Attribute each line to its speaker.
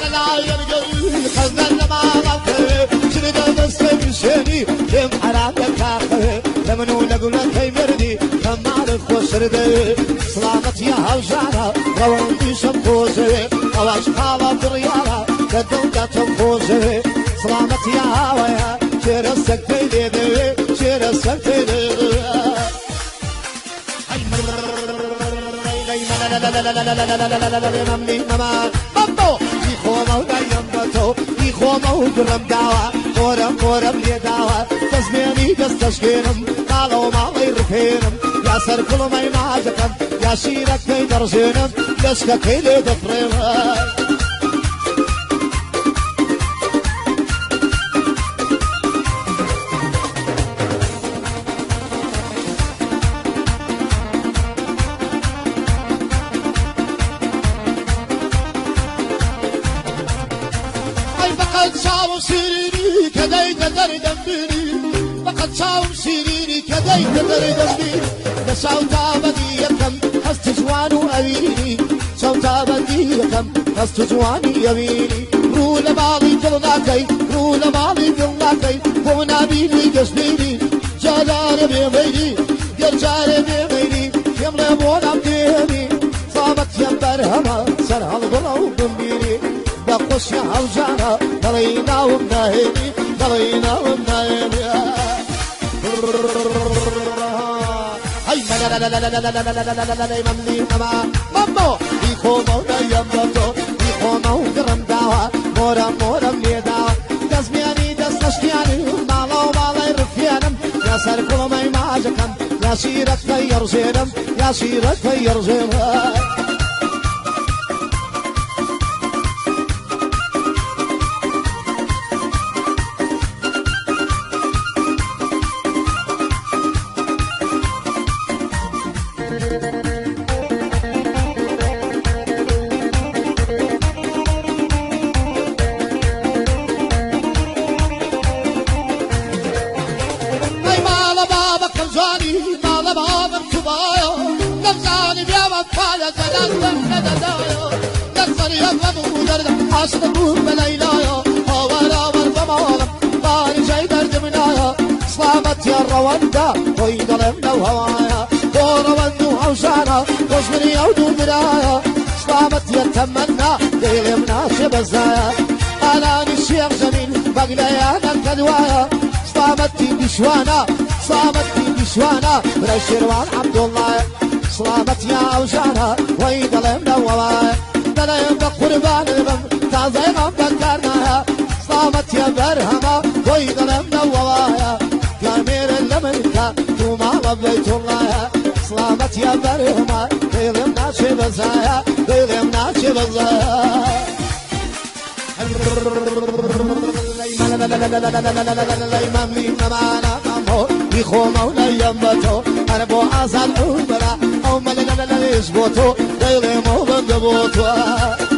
Speaker 1: لا يرجل خزن ما غفه شرد بس بشني يم حرامك اخه لمنو نقول كي مردي كما رخو شرد سلامت يا هوجانا روان دي شمخوزه اواش خالا دريانا كدو كتمخوزه سلامت يا هوايا شرسك تيدي شرسك يا سر كل ما ينعجكم يا شيرك في درجينم لشك كيلي دفرينا شاو سيريني كداي تدر دمبيني فقد شاو سيريني كداي تدر دمبيني شاو تابديكم هستجوانو أبيني شاو تابديكم هستجواني أبيني رولا بالي فلناكي رولا بالي فلناكي هونا بيني جسبيني جدار بيميني جرجار بيميني يملا بونا بيميني صابت يمبرهما سرهل بلو دمبيني بقص يا هوجانا ضلينا وبناهيني ضلينا وبناهيني هاي لا لا لا لا لا لا لا لا لا لا لا مملي ماما مامو يخو مونا يمبتو يخو مو قرم داوا مورا مورا ميداوا دزمياني دزنشتياني مالو مالي رفيانم يا سر كل ما يماجكم يا شيرك غير زينم يا شيرك غير زينم أصدقوا بليلايا هوالا والضمالم طاري جاي درد منايا صلامت يا الرواندا ويضلمنا وهوايا وروندو هوشانا وصبري يودو برايا صلامت يا تمنى ديلمنا شبزايا أنا الشيخ جميل بقليا نكدوايا صلامتي بشوانا صلامتي بشوانا برشيروان عبد الله صلامت يا هوشانا ويضلمنا وهوايا أنا يبقى قربان الغم تعزي غم بكرناها صامت يا برهما ويضلمنا ووايا كامير اللمنكا توما ربيت الله صامت يا برهما ديلمنا شبزايا ديلمنا شبزايا الإمام لي معنا أمه يخو مولا ينبتو أنا بو أزال عمرا أو ملنا يزبطو ديلي مو بندبوتو